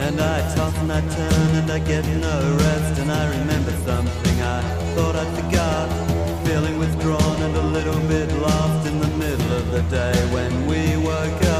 And I toss and I turn and I get no rest. And I remember something I thought I'd forgot, feeling withdrawn and a little bit lost in the middle of the day when we woke up.